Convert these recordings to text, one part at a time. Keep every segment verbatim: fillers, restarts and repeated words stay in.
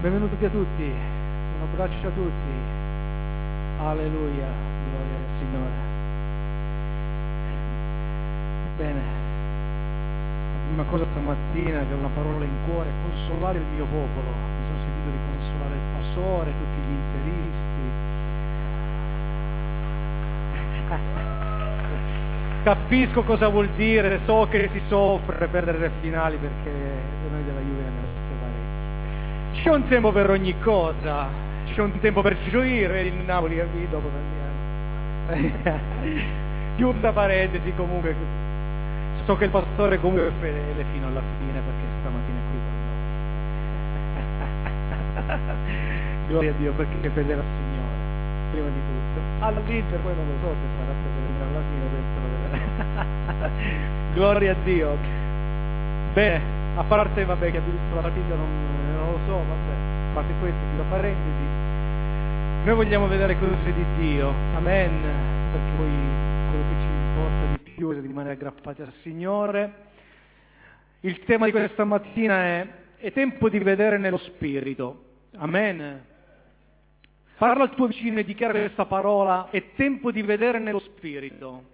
Benvenuti a tutti, un abbraccio a tutti. Alleluia, gloria al Signore. Bene, la prima cosa stamattina che ho una parola in cuore è consolare il mio popolo. Mi sono sentito di consolare il pastore, tutti gli interisti. Capisco cosa vuol dire, so che si soffre perdere le finali perché noi della Juve ne resta parecchi. C'è un tempo per ogni cosa, c'è un tempo per gioire, il Napoli capito, dopo andiamo. Chiusa parentesi, comunque so che il pastore comunque è fedele fino alla fine perché stamattina è qui con noi. Gloria a Dio perché è fedele al Signore, prima di tutto. All'Inter poi non lo so se sarà fedele alla fine, penso. Gloria a Dio. Bene, a parte vabbè che ha visto la partita non, non lo so, vabbè, a parte questo, chiusa parentesi, noi vogliamo vedere cose di Dio, amen, perché poi quello che ci importa di più è di rimanere aggrappati al Signore. Il tema di questa mattina è è tempo di vedere nello Spirito, amen. Parla al tuo vicino e dichiara questa parola, è tempo di vedere nello Spirito.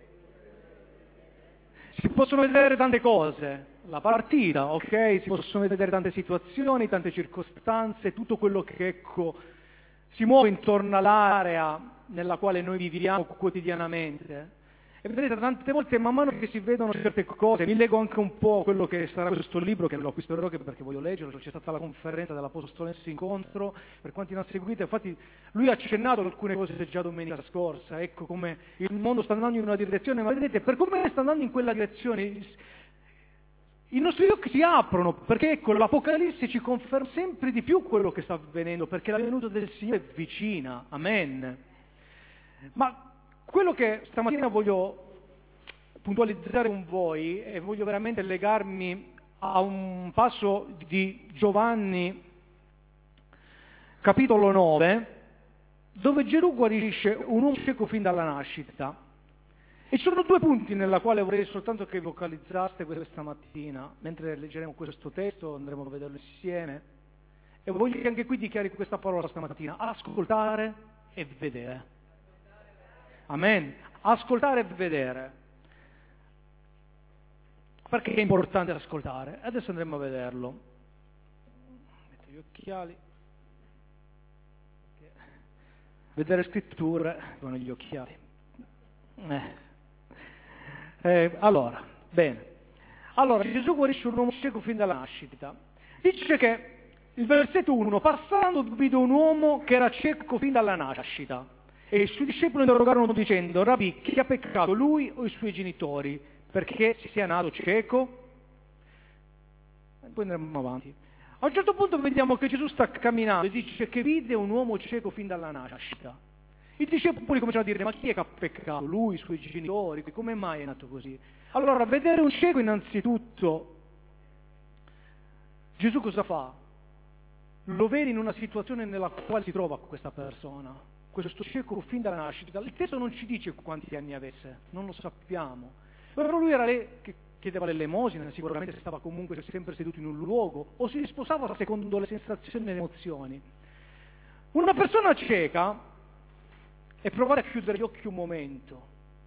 Si possono vedere tante cose, la partita, ok? Si possono vedere tante situazioni, tante circostanze, tutto quello che ecco si muove intorno all'area nella quale noi viviamo quotidianamente. E vedete, tante volte man mano che si vedono certe cose, mi leggo anche un po' quello che sarà questo libro, che lo acquisterò perché voglio leggerlo, c'è stata la conferenza dell'Apostolo Nesso Incontro, per quanti non seguite, infatti lui ha accennato alcune cose già domenica scorsa, ecco come il mondo sta andando in una direzione, ma vedete, per come sta andando in quella direzione, i nostri occhi si aprono, perché ecco, l'Apocalisse ci conferma sempre di più quello che sta avvenendo, perché la venuta del Signore è vicina, amen. Ma quello che stamattina voglio puntualizzare con voi e voglio veramente legarmi a un passo di Giovanni capitolo nove, dove Gesù guarisce un uomo cieco fin dalla nascita. E ci sono due punti nella quale vorrei soltanto che vocalizzaste questa mattina, mentre leggeremo questo testo, andremo a vederlo insieme, e voglio che anche qui dichiari questa parola stamattina: ascoltare e vedere. Amen. Ascoltare e vedere. Perché è importante ascoltare? Adesso andremo a vederlo. Metto gli occhiali. Vedere scritture con gli occhiali. Eh. Eh, allora, bene. Allora, Gesù guarisce un uomo cieco fin dalla nascita. Dice che il versetto uno, passando vide un uomo che era cieco fin dalla nascita. E i suoi discepoli interrogarono dicendo: Rabbi, chi ha peccato, lui o i suoi genitori, perché sia nato cieco? E poi andremo avanti. A un certo punto vediamo che Gesù sta camminando e dice che vide un uomo cieco fin dalla nascita. I discepoli cominciano a dire: ma chi è che ha peccato, lui, i suoi genitori, come mai è nato così? Allora, vedere un cieco innanzitutto, Gesù cosa fa? Lo vede in una situazione nella quale si trova questa persona. Questo cieco fin dalla nascita, il testo non ci dice quanti anni avesse, non lo sappiamo, però lui era lì che chiedeva l'elemosina, sicuramente stava comunque sempre seduto in un luogo, o si sposava secondo le sensazioni e le emozioni. Una persona cieca, e provate a chiudere gli occhi un momento,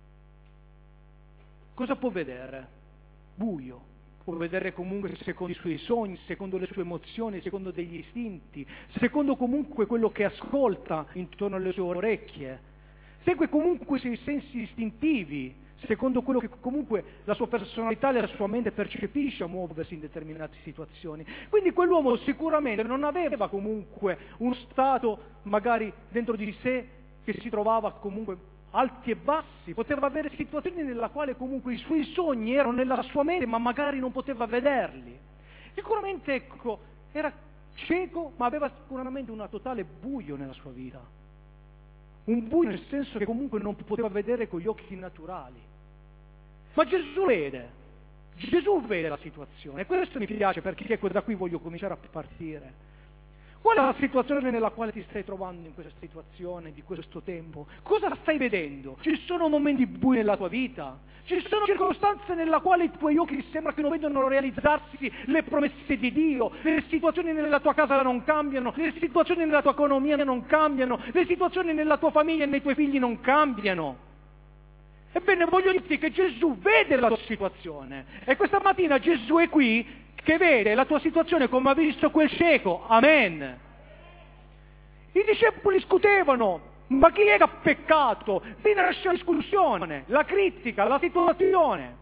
cosa può vedere? Buio. Può vedere comunque secondo i suoi sogni, secondo le sue emozioni, secondo degli istinti, secondo comunque quello che ascolta intorno alle sue orecchie, segue comunque i suoi sensi istintivi, secondo quello che comunque la sua personalità e la sua mente percepisce a muoversi in determinate situazioni. Quindi quell'uomo sicuramente non aveva comunque uno stato magari dentro di sé che si trovava comunque alti e bassi, poteva avere situazioni nella quale comunque i suoi sogni erano nella sua mente ma magari non poteva vederli. Sicuramente ecco, era cieco ma aveva sicuramente una totale buio nella sua vita, un buio nel senso che comunque non poteva vedere con gli occhi naturali. Ma Gesù vede, Gesù vede la situazione, e questo mi piace perché ecco, da qui voglio cominciare a partire. Qual è la situazione nella quale ti stai trovando in questa situazione, di questo tempo? Cosa stai vedendo? Ci sono momenti bui nella tua vita? Ci sono circostanze nella quale i tuoi occhi sembra che non vedono realizzarsi le promesse di Dio? Le situazioni nella tua casa non cambiano, le situazioni nella tua economia non cambiano, le situazioni nella tua famiglia e nei tuoi figli non cambiano. Ebbene, voglio dirti che Gesù vede la tua situazione e questa mattina Gesù è qui che vede la tua situazione come ha visto quel cieco. Amen. I discepoli discutevano, ma chi è che ha peccato? Lì nasce la discussione, la critica, la situazione.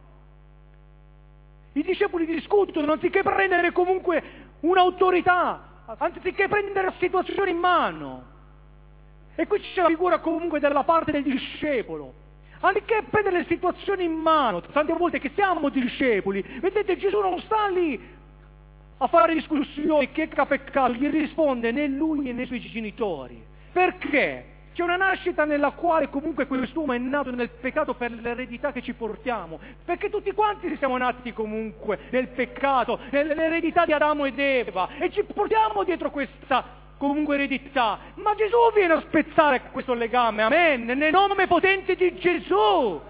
I discepoli discutono anziché prendere comunque un'autorità, anziché prendere la situazione in mano. E qui c'è la figura comunque della parte del discepolo. Anziché prendere le situazioni in mano, tante volte che siamo discepoli, vedete, Gesù non sta lì a fare discussioni, che ha peccato, gli risponde né lui né i suoi genitori. Perché? C'è una nascita nella quale comunque quest'uomo è nato nel peccato per l'eredità che ci portiamo, perché tutti quanti siamo nati comunque nel peccato, nell'eredità di Adamo ed Eva, e ci portiamo dietro questa comunque eredità, ma Gesù viene a spezzare questo legame, amen, nel nome potente di Gesù.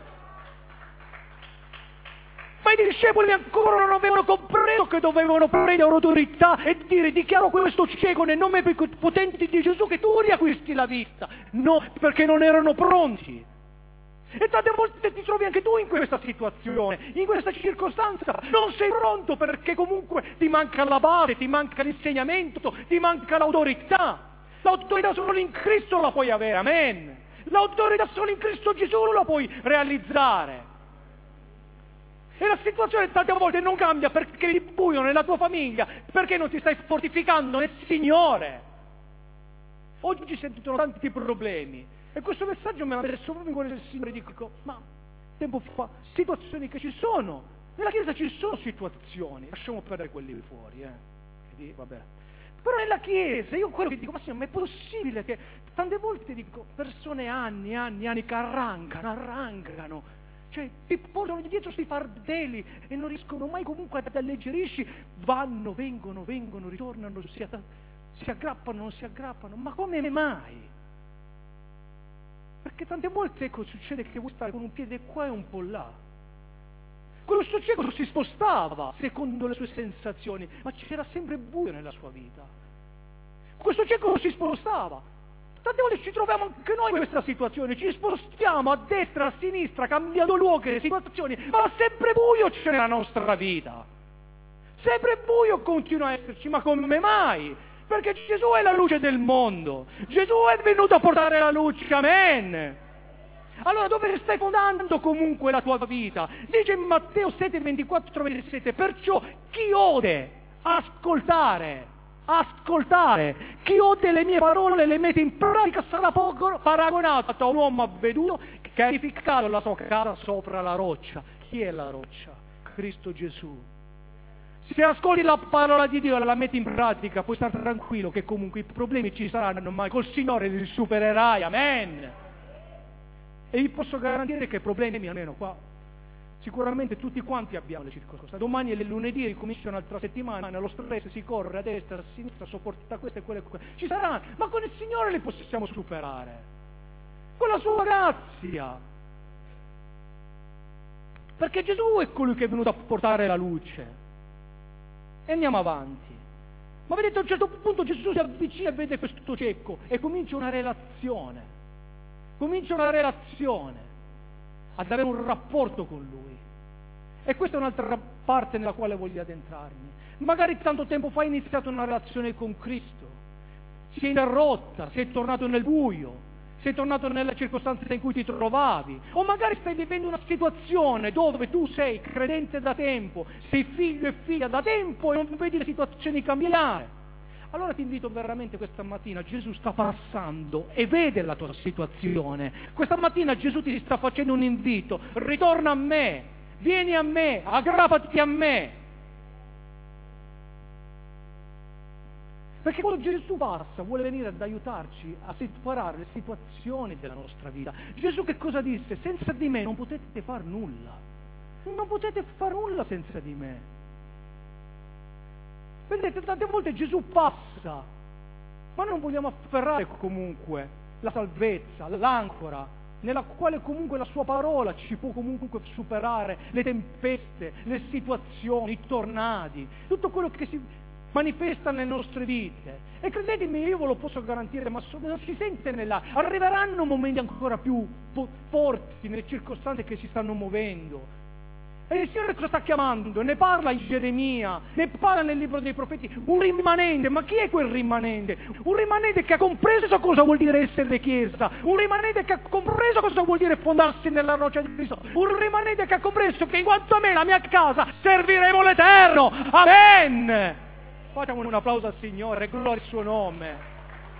Ma i discepoli ancora non avevano compreso che dovevano prendere autorità e dire: dichiaro questo cieco nel nome potente di Gesù che tu riacquisti la vita. No, perché non erano pronti. E tante volte ti trovi anche tu in questa situazione, in questa circostanza. Non sei pronto perché comunque ti manca la base, ti manca l'insegnamento, ti manca l'autorità. L'autorità solo in Cristo la puoi avere, amen. L'autorità solo in Cristo Gesù la puoi realizzare. E la situazione tante volte non cambia perché è buio nella tua famiglia, perché non ti stai fortificando nel Signore. Oggi sento tanti problemi. E questo messaggio mi ha messo proprio in cuore del Signore. Dico, ma tempo fa, situazioni che ci sono. Nella Chiesa ci sono situazioni. Lasciamo perdere quelli fuori, eh. Quindi, vabbè. Però nella Chiesa, io quello che dico, ma Signore, ma è possibile che tante volte dico, persone anni, anni, anni che arrancano, arrancano. Cioè, ti portano dietro questi fardeli e non riescono mai comunque ad alleggerirsi. Vanno, vengono, vengono, ritornano, si, att- si aggrappano, non si aggrappano. Ma come mai? Perché tante volte, ecco, succede che vuoi stare con un piede qua e un po' là. Questo cieco si spostava secondo le sue sensazioni, ma c'era sempre buio nella sua vita. Questo cieco si spostava. Tante volte ci troviamo anche noi in questa situazione, ci spostiamo a destra, a sinistra, cambiando luoghi e situazioni, ma sempre buio c'è nella nostra vita. Sempre buio continua a esserci, ma come mai? Perché Gesù è la luce del mondo. Gesù è venuto a portare la luce, amen. Allora dove stai fondando comunque la tua vita? Dice in Matteo sette, ventiquattro, ventisette, perciò chi ode ascoltare, ascoltare, chi ode le mie parole e le mette in pratica sarà poco paragonato a un uomo avveduto che ha edificato la sua casa sopra la roccia. Chi è la roccia? Cristo Gesù. Se ascolti la parola di Dio e la metti in pratica, puoi stare tranquillo che comunque i problemi ci saranno, ma col Signore li supererai, amen. E vi posso garantire che problemi, almeno qua, sicuramente tutti quanti abbiamo le circostanze. Domani è lunedì, ricomincia un'altra settimana, lo stress si corre a destra, a sinistra, sopporta questo e quello e quello. Ci saranno, ma con il Signore li possiamo superare. Con la sua grazia. Perché Gesù è colui che è venuto a portare la luce. E andiamo avanti. Ma vedete, a un certo punto Gesù si avvicina e vede questo cieco e comincia una relazione. Comincia una relazione. Ad avere un rapporto con lui. E questa è un'altra parte nella quale voglio addentrarmi. Magari tanto tempo fa hai iniziato una relazione con Cristo. Si è interrotta, sei tornato nel buio. Sei tornato nella circostanza in cui ti trovavi, o magari stai vivendo una situazione dove tu sei credente da tempo, sei figlio e figlia da tempo e non vedi le situazioni cambiare. Allora ti invito veramente questa mattina, Gesù sta passando e vede la tua situazione. Questa mattina Gesù ti sta facendo un invito: ritorna a me, vieni a me, aggrappati a me. Perché quando Gesù passa vuole venire ad aiutarci a superare le situazioni della nostra vita. Gesù che cosa disse? Senza di me non potete far nulla. Non potete far nulla senza di me. Vedete, tante volte Gesù passa Ma non vogliamo afferrare comunque la salvezza, l'ancora, nella quale comunque la sua parola ci può comunque superare le tempeste, le situazioni, i tornadi, tutto quello che si manifesta nelle nostre vite. E credetemi, io ve lo posso garantire, ma non si sente nella... arriveranno momenti ancora più forti nelle circostanze che si stanno muovendo. E il Signore cosa sta chiamando? Ne parla in Geremia, ne parla nel libro dei profeti. Un rimanente, ma chi è quel rimanente? Un rimanente che ha compreso cosa vuol dire essere Chiesa, un rimanente che ha compreso cosa vuol dire fondarsi nella roccia di Cristo, un rimanente che ha compreso che in quanto a me, la mia casa, serviremo l'Eterno. Amen! Facciamo un applauso al Signore, gloria al suo nome.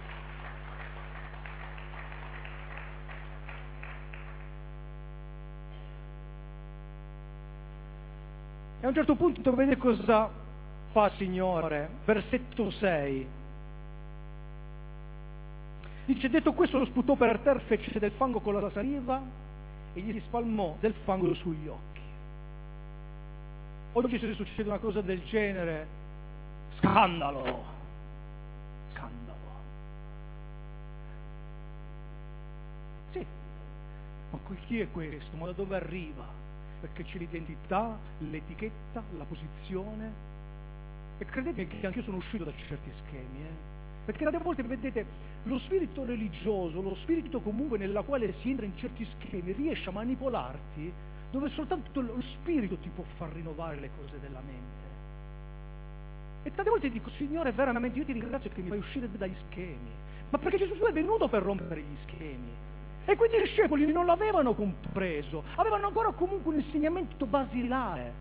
E a un certo punto vedete cosa fa il Signore, versetto sei. Dice, detto questo lo sputò per terra, fece del fango con la saliva e gli spalmò del fango sugli occhi. Oggi se succede una cosa del genere, scandalo, scandalo. Sì, ma chi è questo? Ma da dove arriva? Perché c'è l'identità, l'etichetta, la posizione. E credete che anche io sono uscito da certi schemi, eh? Perché tante volte, vedete, lo spirito religioso, lo spirito comunque nella quale si entra in certi schemi, riesce a manipolarti, dove soltanto lo spirito ti può far rinnovare le cose della mente. E tante volte dico, Signore, veramente io ti ringrazio che mi fai uscire dagli schemi. Ma perché Gesù è venuto per rompere gli schemi. E quindi i discepoli non l'avevano compreso, avevano ancora comunque un insegnamento basilare.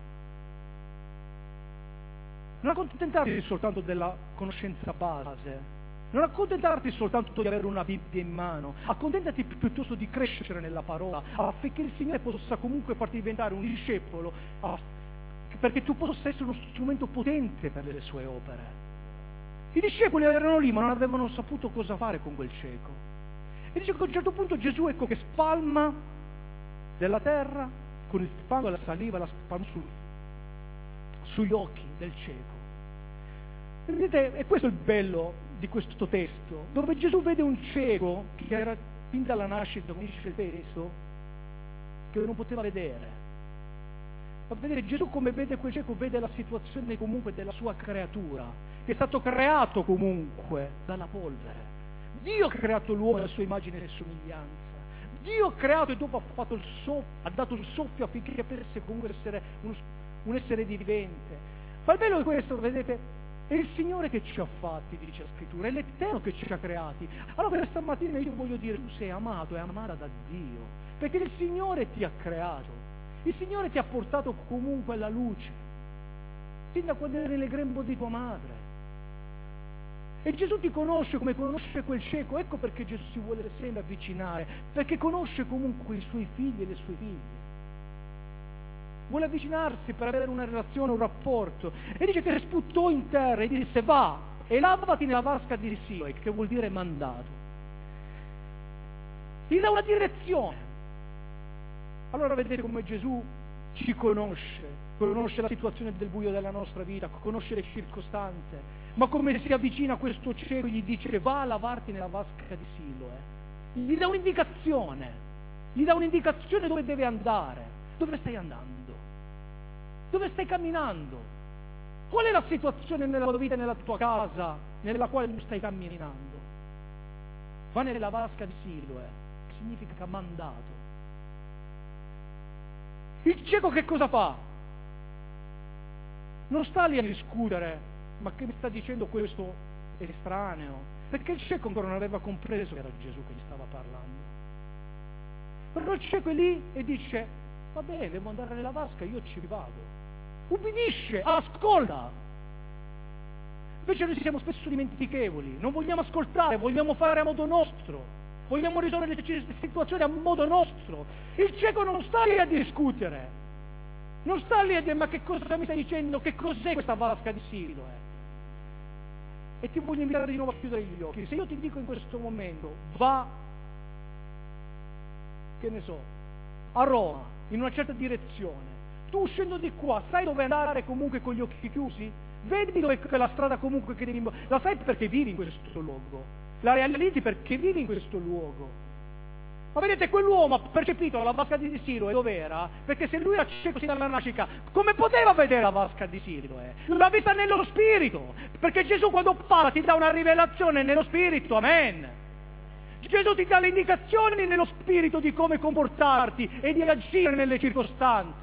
Non accontentarti soltanto della conoscenza base, non accontentarti soltanto di avere una Bibbia in mano, accontentati piuttosto di crescere nella parola, affinché il Signore possa comunque farti diventare un discepolo, perché tu possa essere uno strumento potente per le sue opere. I discepoli erano lì, ma non avevano saputo cosa fare con quel cieco. E dice che a un certo punto Gesù, ecco, che spalma della terra con il fango e la saliva, la spalma su, sugli occhi del cieco. E vedete, e questo è il bello di questo testo, dove Gesù vede un cieco che era fin dalla nascita, come dice il testo, che non poteva vedere. Ma vedete, Gesù come vede quel cieco, vede la situazione comunque della sua creatura, che è stato creato comunque dalla polvere. Dio ha creato l'uomo alla sua immagine e somiglianza. Dio ha creato e dopo ha, fatto il soffio, ha dato il soffio affinché potesse comunque essere un, un essere vivente. Ma il bello è questo, vedete, è il Signore che ci ha fatti, dice la Scrittura, è l'Eterno che ci ha creati. Allora questa mattina io voglio dire, tu sei amato e amata da Dio, perché il Signore ti ha creato, il Signore ti ha portato comunque alla luce, sin da quando eri nel grembo di tua madre. E Gesù ti conosce come conosce quel cieco, ecco perché Gesù si vuole sempre avvicinare, perché conosce comunque i suoi figli e le sue figlie. Vuole avvicinarsi per avere una relazione, un rapporto. E dice che sputò in terra e disse, va e lavati nella vasca di Siloe, che vuol dire mandato. Gli dà una direzione. Allora vedete come Gesù ci conosce, conosce la situazione del buio della nostra vita, conosce le circostanze. Ma come si avvicina a questo cieco gli dice va a lavarti nella vasca di Siloe, gli dà un'indicazione, gli dà un'indicazione dove deve andare, dove stai andando, dove stai camminando, qual è la situazione nella tua vita, nella tua casa, nella quale tu stai camminando. Va nella vasca di Siloe, significa mandato. Il cieco che cosa fa? Non sta lì a discutere, ma che mi sta dicendo questo è estraneo, perché il cieco ancora non aveva compreso che era Gesù che gli stava parlando. Però il cieco è lì e dice, va bene, devo andare nella vasca, io ci vado. Ubbidisce, ascolta. Invece noi siamo spesso dimentichevoli, non vogliamo ascoltare, vogliamo fare a modo nostro, vogliamo risolvere le situazioni a modo nostro. Il cieco non sta lì a discutere, non sta lì a dire, ma che cosa mi stai dicendo, che cos'è questa vasca di Siloe? E ti voglio invitare di nuovo a chiudere gli occhi. Se io ti dico in questo momento, va, che ne so, a Roma, in una certa direzione, tu uscendo di qua, sai dove andare comunque con gli occhi chiusi? Vedi dove è la strada comunque che devi... La sai perché vivi in questo luogo. La realizzi perché vivi in questo luogo. Ma vedete, quell'uomo ha percepito la vasca di Siloe dov'era? Perché se lui era cieco sin dalla nascita, come poteva vedere la vasca di Siloe? L'ha vista nello spirito, perché Gesù quando parla ti dà una rivelazione nello spirito, amen. Gesù ti dà le indicazioni nello spirito di come comportarti e di agire nelle circostanze.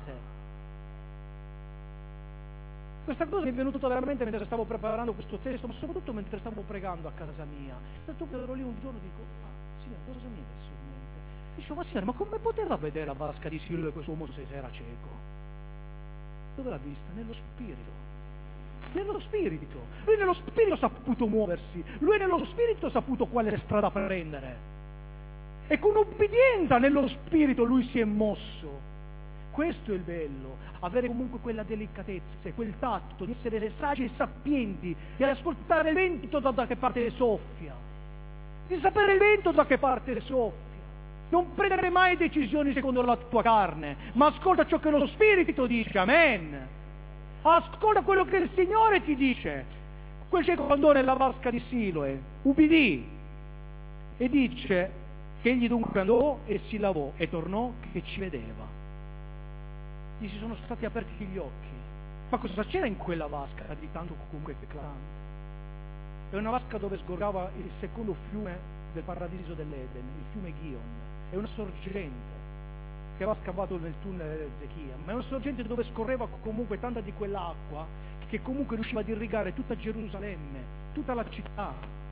Questa cosa mi è venuta veramente mentre stavo preparando questo testo, ma soprattutto mentre stavo pregando a casa mia. Tanto ero lì un giorno e dico, ah, Signore, cosa mi è messo in mente? Dicevo, ma Signore, ma come poteva vedere la vasca di Siloe questo uomo se era cieco? Dove l'ha vista? Nello spirito. Nello spirito. Lui nello spirito ha saputo muoversi. Lui nello spirito ha saputo quale strada prendere. E con ubbidienza nello spirito lui si è mosso. Questo è il bello, avere comunque quella delicatezza, quel tatto, di essere saggi e sapienti, di ascoltare il vento da, da che parte soffia, di sapere il vento da che parte soffia. Non prendere mai decisioni secondo la tua carne, ma ascolta ciò che lo Spirito dice, amen. Ascolta quello che il Signore ti dice. Quel cieco andò nella vasca di Siloe, ubbidì, e dice che egli dunque andò e si lavò e tornò che ci vedeva. Gli si sono stati aperti gli occhi. Ma cosa c'era in quella vasca di tanto comunque eclatante? È una vasca dove sgorgava il secondo fiume del paradiso dell'Eden, il fiume Gihon. È una sorgente che aveva scavato nel tunnel Ezechia, ma è una sorgente dove scorreva comunque tanta di quell'acqua che comunque riusciva ad irrigare tutta Gerusalemme, tutta la città.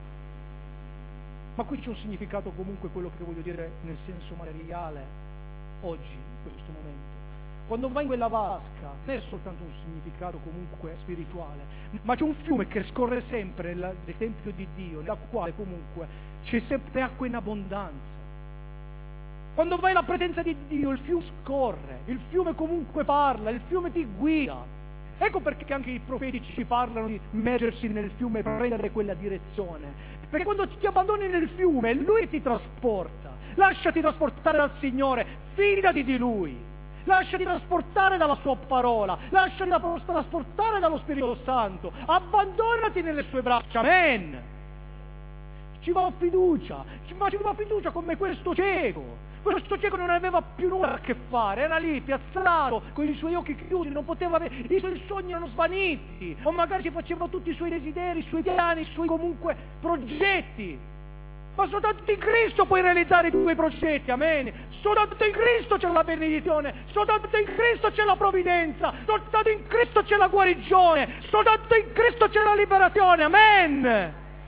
Ma qui c'è un significato comunque, quello che voglio dire nel senso materiale oggi, in questo momento. Quando vai in quella vasca non è soltanto un significato comunque spirituale, ma c'è un fiume che scorre sempre nel, nel Tempio di Dio, nella quale comunque c'è sempre acqua in abbondanza. Quando vai alla presenza di Dio il fiume scorre, il fiume comunque parla, il fiume ti guida. Ecco perché anche i profeti ci parlano di immergersi nel fiume e prendere quella direzione. Perché quando ti abbandoni nel fiume, Lui ti trasporta. Lasciati trasportare dal Signore, fidati di Lui. Lasciati trasportare dalla sua parola, lasciati trasportare dallo Spirito Santo, abbandonati nelle sue braccia, amen. Ci va fiducia, ma ci va fiducia come questo cieco. Questo cieco non aveva più nulla a che fare, era lì piazzato con i suoi occhi chiusi, non poteva avere, i suoi sogni erano svaniti, o magari ci faceva tutti i suoi desideri, i suoi piani, i suoi comunque progetti. Ma soltanto in Cristo puoi realizzare i tuoi progetti, amen. Soltanto in Cristo c'è la benedizione, soltanto in Cristo c'è la provvidenza, soltanto in Cristo c'è la guarigione, soltanto in Cristo c'è la liberazione, amen.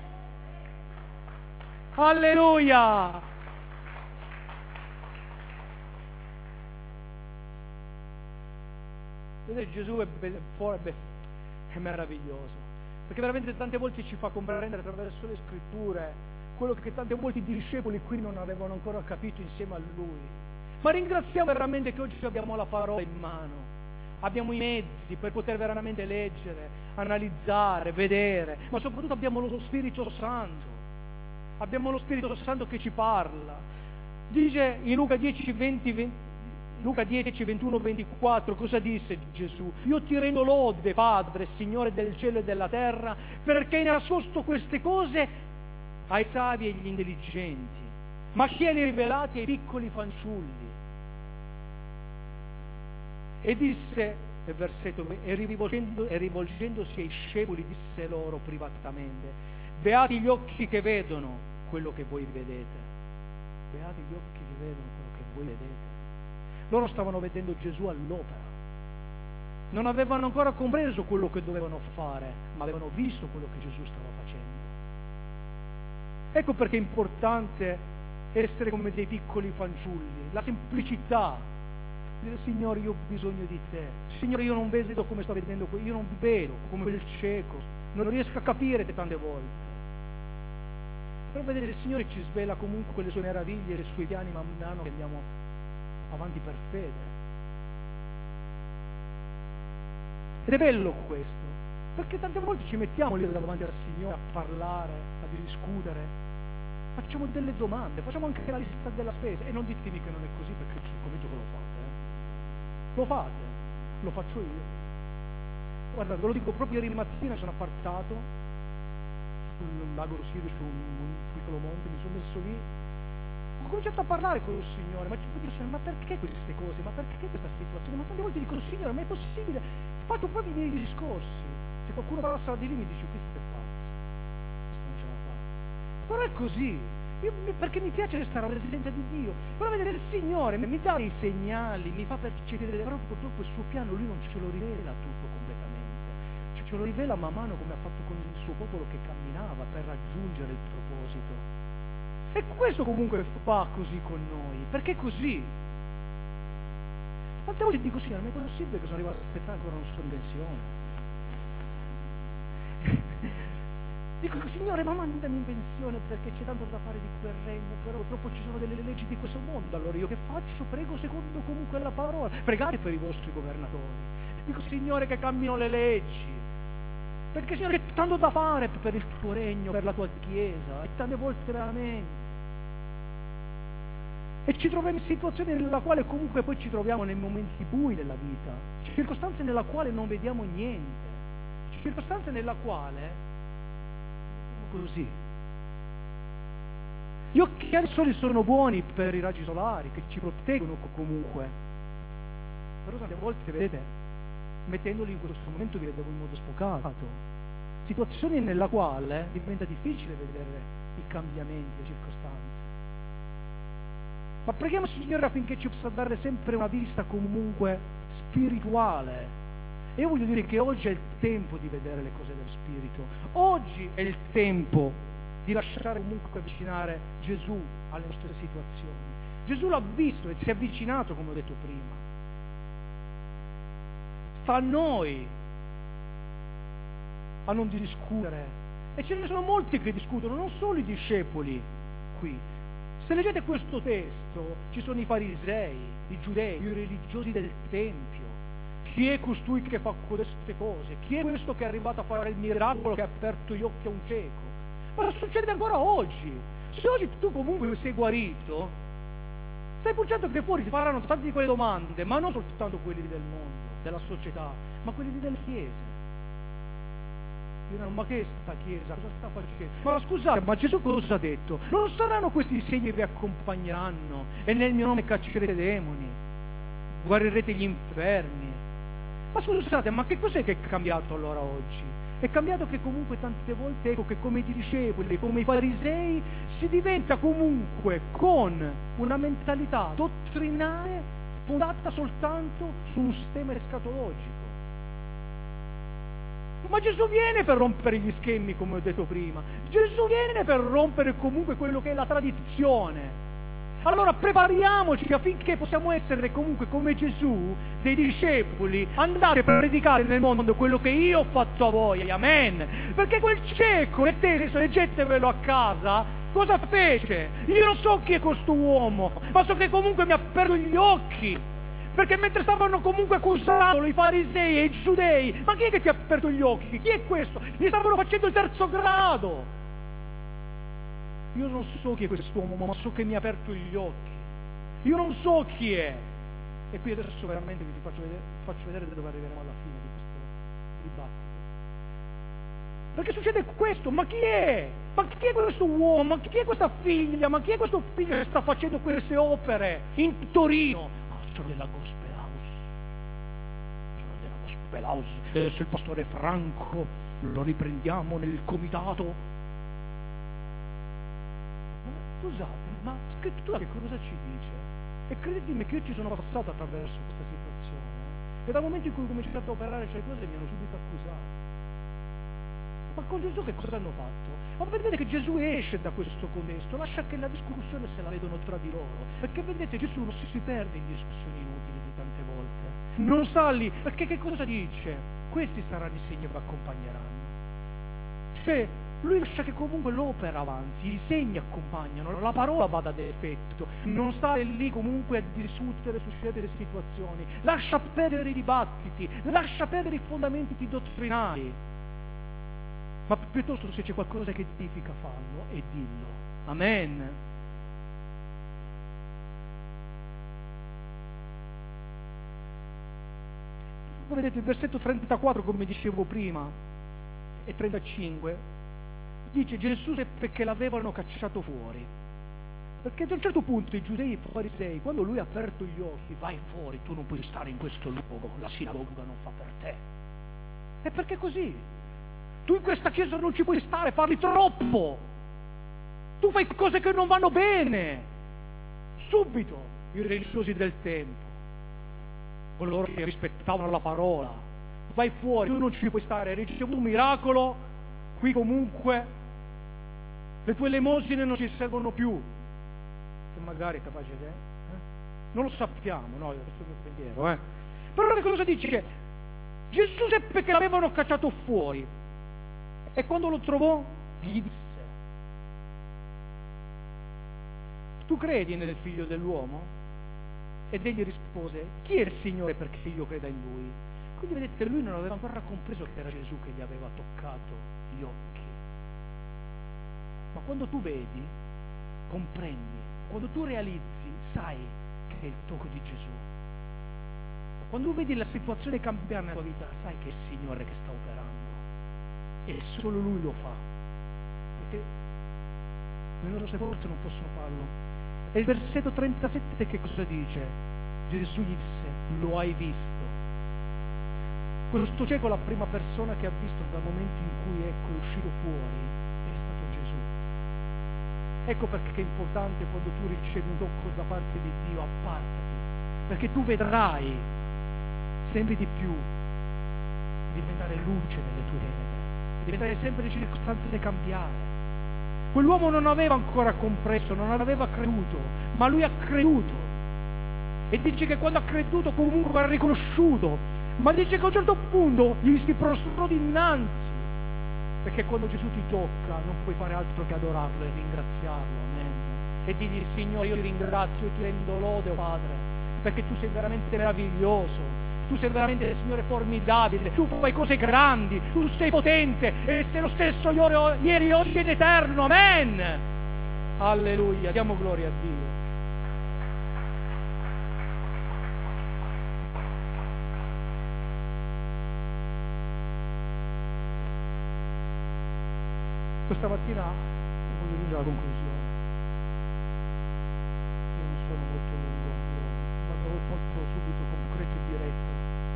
Alleluia. Vedete, Gesù è, be- è, è meraviglioso, perché veramente tante volte ci fa comprendere attraverso le scritture quello che tante volte i discepoli qui non avevano ancora capito insieme a Lui. Ma ringraziamo veramente che oggi abbiamo la parola in mano, abbiamo i mezzi per poter veramente leggere, analizzare, vedere, ma soprattutto abbiamo lo Spirito Santo, abbiamo lo Spirito Santo che ci parla. Dice in Luca dieci, venti, venti Luca dieci, ventuno, ventiquattro, cosa disse Gesù? Io ti rendo lode, Padre, Signore del cielo e della terra, perché hai nascosto queste cose ai savi e agli intelligenti, ma tieni rivelati ai piccoli fanciulli. E disse, nel versetto, e, rivolgendo, e rivolgendosi ai discepoli disse loro privatamente, beati gli occhi che vedono quello che voi vedete. Beati gli occhi che vedono quello che voi vedete. Loro stavano vedendo Gesù all'opera, non avevano ancora compreso quello che dovevano fare, ma avevano visto quello che Gesù stava facendo. Ecco perché è importante essere come dei piccoli fanciulli, la semplicità, dire Signore io ho bisogno di te, Signore io non vedo come sto vedendo, io non vedo come quel cieco, non riesco a capire tante volte. Però vedere il Signore ci svela comunque le sue meraviglie e i suoi piani man mano che andiamo avanti per fede. Ed è bello questo, perché tante volte ci mettiamo lì davanti al Signore a parlare, a discutere, facciamo delle domande, facciamo anche la lista della spesa, e non ditemi che non è così, perché ci convinto che lo fate, eh? Lo fate, lo faccio io. guarda, ve lo dico, proprio ieri mattina sono appartato sul lago Sirio, su un piccolo monte, mi sono messo lì, ho cominciato a parlare con il Signore, ma, ma perché queste cose, ma perché questa situazione? Ma tante volte dico, Signore, ma è possibile? Faccio proprio i miei discorsi. Se qualcuno passa di lì mi dice, questo è pazzo, questo non ce la fa. Però è così, io, perché mi piace restare alla presenza di Dio, però vedere il Signore mi dà dei segnali, mi fa percepire, però purtroppo il suo piano Lui non ce lo rivela tutto completamente, cioè, ce lo rivela man mano come ha fatto con il suo popolo che camminava per raggiungere il proposito. E questo comunque fa così con noi, perché è così. Tante volte dico, Signore, ma è possibile che sono arrivato a aspettare ancora, non sono in pensione? Dico, Signore, ma mandami in pensione perché c'è tanto da fare di quel regno, però purtroppo ci sono delle leggi di questo mondo, allora io che faccio? Prego secondo comunque la parola, pregate per i vostri governatori. Dico, Signore, che cambino le leggi, perché Signore c'è tanto da fare per il tuo regno, per la tua chiesa, e tante volte veramente. E ci troviamo in situazioni nella quale comunque poi ci troviamo nei momenti bui della vita, circostanze nella quale non vediamo niente, circostanze nella quale così. Gli occhiali soli sono buoni per i raggi solari che ci proteggono comunque, però tante volte, vedete, mettendoli in questo momento vi vedevo in modo sfocato, situazioni nella quale diventa difficile vedere i cambiamenti, le circostanze. Ma preghiamo Signore affinché ci possa dare sempre una vista comunque spirituale. E io voglio dire che oggi è il tempo di vedere le cose dello Spirito. Oggi è il tempo di lasciare comunque avvicinare Gesù alle nostre situazioni. Gesù l'ha visto e si è avvicinato, come ho detto prima. Sta a noi a non discutere. E ce ne sono molti che discutono, non solo i discepoli qui. Se leggete questo testo, ci sono i farisei, i giudei, i religiosi del Tempio. Chi è costui che fa queste cose? Chi è questo che è arrivato a fare il miracolo che ha aperto gli occhi a un cieco? Ma succede ancora oggi. Se oggi tu comunque sei guarito, stai certo che fuori ti faranno tante di quelle domande, ma non soltanto quelli del mondo, della società, ma quelli delle chiese. Diranno, ma che è sta chiesa? Cosa sta facendo? Ma scusate, ma Gesù cosa ha detto? Non saranno questi segni che vi accompagneranno e nel mio nome caccerete demoni, guarirete gli infermi. Ma scusate, ma che cos'è che è cambiato allora oggi? È cambiato che comunque tante volte, ecco, che come i discepoli, come i farisei, si diventa comunque con una mentalità dottrinale fondata soltanto su un sistema escatologico. Ma Gesù viene per rompere gli schemi, come ho detto prima. Gesù viene per rompere comunque quello che è la tradizione. Allora prepariamoci affinché possiamo essere comunque come Gesù, dei discepoli, andate a predicare nel mondo quello che io ho fatto a voi, amen. Perché quel cieco, leggetevelo a casa, cosa fece? Io non so chi è questo uomo, ma so che comunque mi ha aperto gli occhi. Perché mentre stavano comunque accusandolo i farisei e i giudei, ma chi è che ti ha aperto gli occhi? Chi è questo? Gli stavano facendo il terzo grado. Io non so chi è quest'uomo, ma so che mi ha aperto gli occhi. Io non so chi è. E qui adesso veramente vi faccio vedere, faccio vedere dove arriveremo alla fine di questo dibattito. Perché succede questo, ma chi è? Ma chi è questo uomo? Ma chi è questa figlia? Ma chi è questo figlio che sta facendo queste opere in Torino? Ah, sono della Gospel House. Sono della Gospel House. Adesso il pastore Franco lo riprendiamo nel comitato. Scusate, ma scrittura che cosa ci dice? E credetemi che io ci sono passato attraverso questa situazione. E dal momento in cui ho cominciato a operare certe cose mi hanno subito accusato. Ma con Gesù che cosa hanno fatto? Ma vedete che Gesù esce da questo contesto, lascia che la discussione se la vedono tra di loro. Perché vedete, Gesù non si perde in discussioni inutili di tante volte. Non sta lì, perché che cosa dice? Questi saranno i segni che vi accompagneranno. Cioè, lui lascia che comunque l'opera avanzi, i segni accompagnano, la parola vada ad effetto, non stare lì comunque a discutere su certe situazioni, lascia perdere i dibattiti, lascia perdere i fondamenti dottrinali, ma piuttosto se c'è qualcosa che edifica fallo e dillo. Amen. Voi vedete il versetto trentaquattro, come dicevo prima, e trentacinque, dice: Gesù seppe che l'avevano cacciato fuori. Perché ad un certo punto i giudei e i farisei, quando lui ha aperto gli occhi, vai fuori, tu non puoi stare in questo luogo, la sinagoga non fa per te. E perché così? Tu in questa chiesa non ci puoi stare, parli troppo. Tu fai cose che non vanno bene. Subito i religiosi del tempo, coloro che rispettavano la parola, vai fuori, tu non ci puoi stare, hai ricevuto un miracolo, qui comunque le tue elemosine non ci servono più. Che magari è capace di... Eh? Non lo sappiamo, no, questo è il mio pensiero, eh. Però che cosa dice? Gesù seppe che l'avevano cacciato fuori e quando lo trovò gli disse: tu credi nel figlio dell'uomo? Ed egli rispose: chi è il Signore perché io creda in lui? Quindi vedete, lui non aveva ancora compreso che era Gesù che gli aveva toccato gli occhi. Ma quando tu vedi, comprendi. Quando tu realizzi, sai che è il tocco di Gesù. Quando vedi la situazione cambiare nella tua vita, sai che è il Signore che sta operando. E solo Lui lo fa. Perché le nostre forze non possono farlo. E il versetto trentasette che cosa dice? Gesù gli disse: lo hai visto. Questo cieco è la prima persona che ha visto dal momento in cui ecco è uscito fuori, è stato Gesù. Ecco perché è importante, quando tu ricevi un tocco da parte di Dio, appartati, perché tu vedrai sempre di più diventare luce nelle tue tenebre, diventare sempre le circostanze cambiare. Quell'uomo non aveva ancora compreso, non aveva creduto, ma lui ha creduto. E dice che quando ha creduto comunque ha riconosciuto, ma dice che a un certo punto gli si prostrò dinanzi, perché quando Gesù ti tocca non puoi fare altro che adorarlo e ringraziarlo, amen. E dirgli: Signore, io ti ringrazio e ti rendo lode, oh Padre, perché tu sei veramente meraviglioso, tu sei veramente, Signore, formidabile, tu fai cose grandi, tu sei potente e sei lo stesso ieri, oggi ed eterno, amen. Alleluia, diamo gloria a Dio. Questa mattina voglio giungere alla conclusione. Io non sono molto lungo, io vado molto subito, concreto e diretto.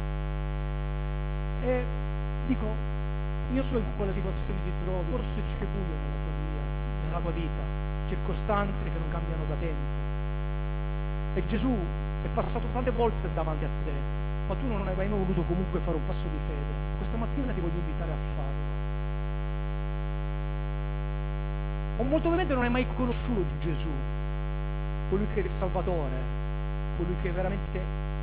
E dico, io so in quale situazione ti trovi, forse c'è buio nella tua vita, nella tua vita, circostanze che non cambiano da tempo. E Gesù è passato tante volte davanti a te, ma tu non hai mai voluto comunque fare un passo di fede. Questa mattina ti voglio invitare a farlo. O molto probabilmente non hai mai conosciuto Gesù, colui che è il Salvatore, colui che veramente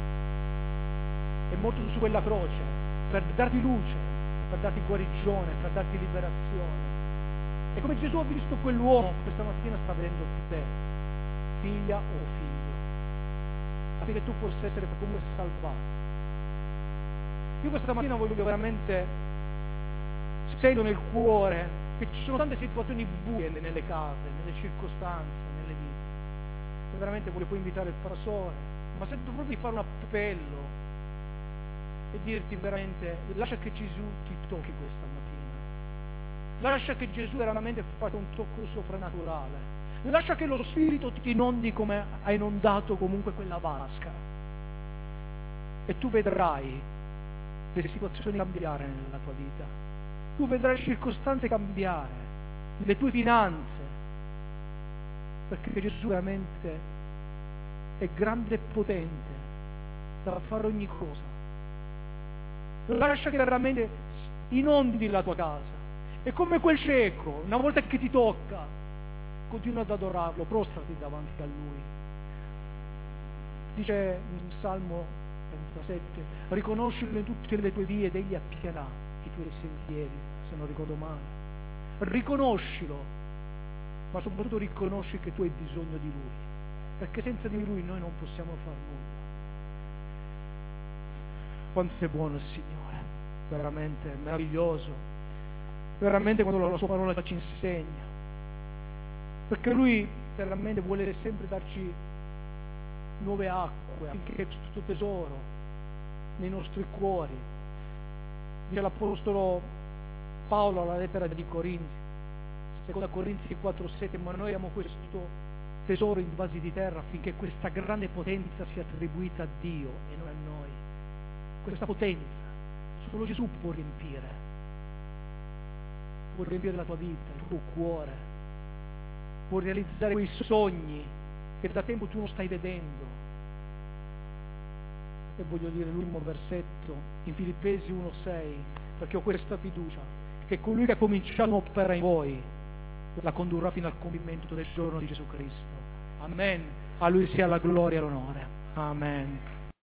è morto su quella croce per darti luce, per darti guarigione, per darti liberazione. E come Gesù ha visto quell'uomo, questa mattina sta vedendo te, figlia o figlio, affinché tu possa essere comunque salvato. Io questa mattina voglio veramente, sento nel cuore che ci sono tante situazioni buie nelle case, nelle circostanze, nelle vite. E veramente voglio poi invitare il pastore, ma sento proprio di fare un appello e dirti veramente: lascia che Gesù ti tocchi questa mattina. Lascia che Gesù veramente faccia un tocco soprannaturale. Lascia che lo Spirito ti inondi come ha inondato comunque quella vasca. E tu vedrai le situazioni cambiare nella tua vita. Tu vedrai le circostanze cambiare, le tue finanze, perché Gesù veramente è grande e potente da fare ogni cosa. Lascia che veramente inondi la tua casa. E come quel cieco, una volta che ti tocca, continua ad adorarlo, prostrati davanti a Lui. Dice in Salmo trentasette: riconoscilo in tutte le tue vie ed Egli appianerà i tuoi sentieri, se non ricordo male. Riconoscilo, ma soprattutto riconosci che tu hai bisogno di Lui, perché senza di Lui noi non possiamo far nulla. Quanto è buono il Signore, veramente meraviglioso, veramente quando la sua parola ci insegna, perché Lui veramente vuole sempre darci nuove acque, anche questo tesoro nei nostri cuori. Dice l'Apostolo Paolo alla lettera di Corinzi, seconda Corinzi quattro sette, ma noi abbiamo questo tesoro in vasi di terra affinché questa grande potenza sia attribuita a Dio e non a noi. Questa potenza solo Gesù può riempire, può riempire la tua vita, il tuo cuore, può realizzare quei sogni che da tempo tu non stai vedendo. E voglio dire l'ultimo versetto in Filippesi uno sei, perché ho questa fiducia che colui che ha cominciato un'opera in voi la condurrà fino al compimento del giorno di Gesù Cristo. Amen. A Lui sia la gloria e l'onore. Amen.